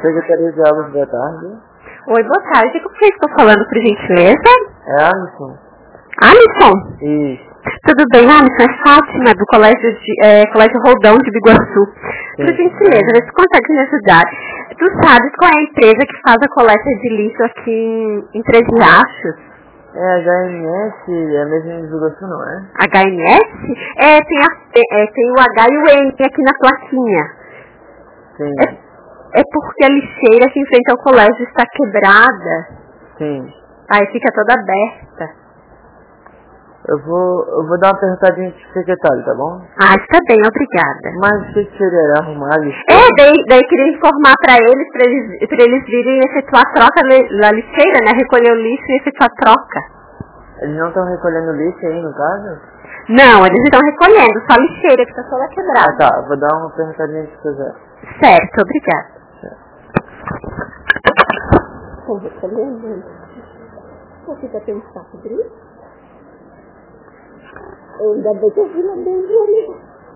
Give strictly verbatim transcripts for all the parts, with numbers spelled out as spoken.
Secretaria de Aulas, boa tarde. Oi, boa tarde. Com quem estou falando, por gentileza? É Alisson. Alisson? Isso. Tudo bem, Alisson? É Fátima, do Colégio, de, é, Colégio Roldão de Biguaçu. Sim. Por gentileza, vê se tu consegue me ajudar. Tu sabes qual é a empresa que faz a coleta de lixo aqui em, em Três Riachos? É H M S, é mesmo em Biguaçu, não é? H M S? É, tem, a, é, tem o H e o N aqui na plaquinha. Sim. É, é porque a lixeira aqui em frente ao colégio está quebrada. Sim. Aí fica toda aberta. Eu vou, eu vou dar uma perguntadinha pro secretário, tá bom? Ah, está bem, obrigada. Mas o que que seria? Arrumar a lixeira? É, daí, daí queria informar para eles, para eles, pra eles virem efetuar a troca na lixeira, né? Recolher o lixo e efetuar a troca. Eles não estão recolhendo lixo aí, no caso? Não, eles estão recolhendo, só a lixeira que está toda Ah, quebrada. tá. Vou dar uma perguntadinha se quiser. Certo, obrigada. Estão recolhendo? Você já pensar sobre isso? Ainda bem que eu vi lá dentro ali.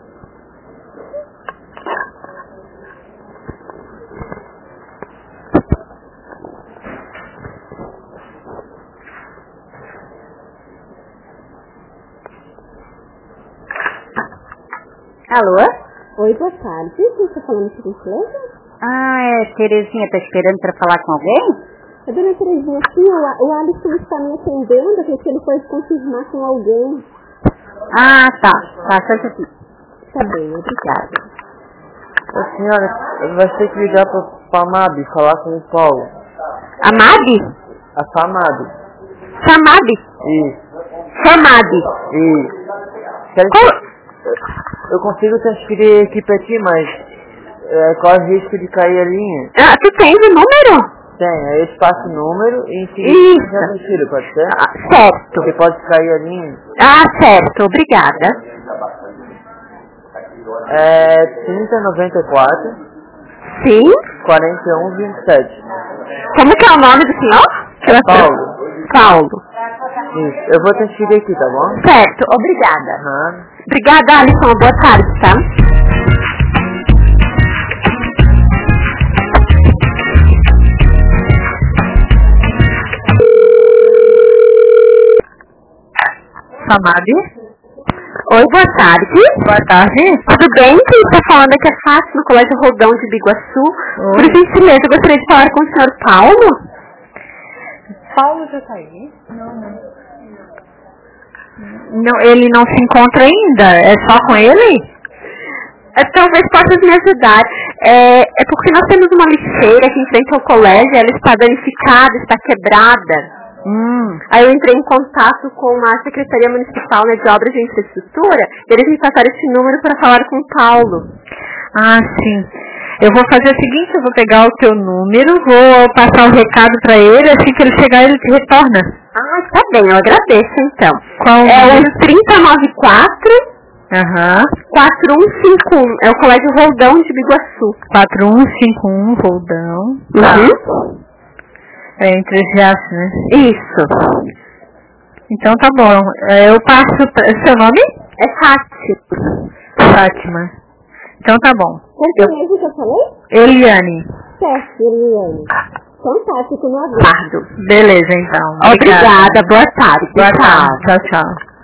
Alô? Oi, boa tarde. Quem está falando por gentileza? Ah, é, Terezinha, tá esperando para falar com alguém? A dona Terezinha, sim, o, o Alisson está me atendendo, porque ele foi confirmar com alguém. Ah, tá. Tá, certo aqui. Tá bem, obrigada. Ô, senhora, vai ter que ligar pra FAMAB e falar com o Paulo. A Mabi? A FAMAB. Samab? Isso. Samab. Isso. Quero que eu consigo transferir a equipe aqui, mas é, corre o risco de cair a linha. Ah, tu tens o número? Tem, aí eu te passo o número e em seguida Isso. já transfiro, pode ser? Ah, certo. Porque pode cair a linha. Ah, certo, obrigada. É trinta, noventa e quatro, Sim? quarenta e um, vinte e sete. Como que é o nome do senhor? É Paulo. Paulo. Isso, eu vou transferir aqui, tá bom? Certo, obrigada. Aham. Obrigada, Alisson. Boa tarde, tá? Samab? Oi, boa tarde. Boa tarde. Tudo bem? Quem está falando aqui é Fátima, no Colégio Roldão de Biguaçu. Oi. Por gentileza, eu gostaria de falar com o senhor Paulo. Paulo já tá aí? Não, não. Não, ele não se encontra ainda? É só com ele? É, talvez possa me ajudar. É, é porque nós temos uma lixeira aqui em frente ao colégio, ela está danificada, está quebrada. Hum. Aí eu entrei em contato com a Secretaria Municipal, né, de Obras de Infraestrutura, e eles me passaram esse número para falar com o Paulo. Ah, sim. Eu vou fazer o seguinte, eu vou pegar o teu número, vou passar o recado para ele, assim que ele chegar ele te retorna. Ah, está bem, eu agradeço então. Qual o É o número? trinta e nove quatro, Aham. quatro um cinco um, é o Colégio Roldão de Biguaçu. quatro um cinco um, Roldão. Uhum. É entre os riachos, né? Isso. Então tá bom. É, eu passo... Pra... Seu nome? É Fátima. Fátima. Então tá bom. Quanto mesmo que eu falei? Eliane. Certo, Eliane. Fantástico, no aguardo. Beleza, então. Obrigada, boa tarde. Boa Tchau. tarde. Tchau, tchau.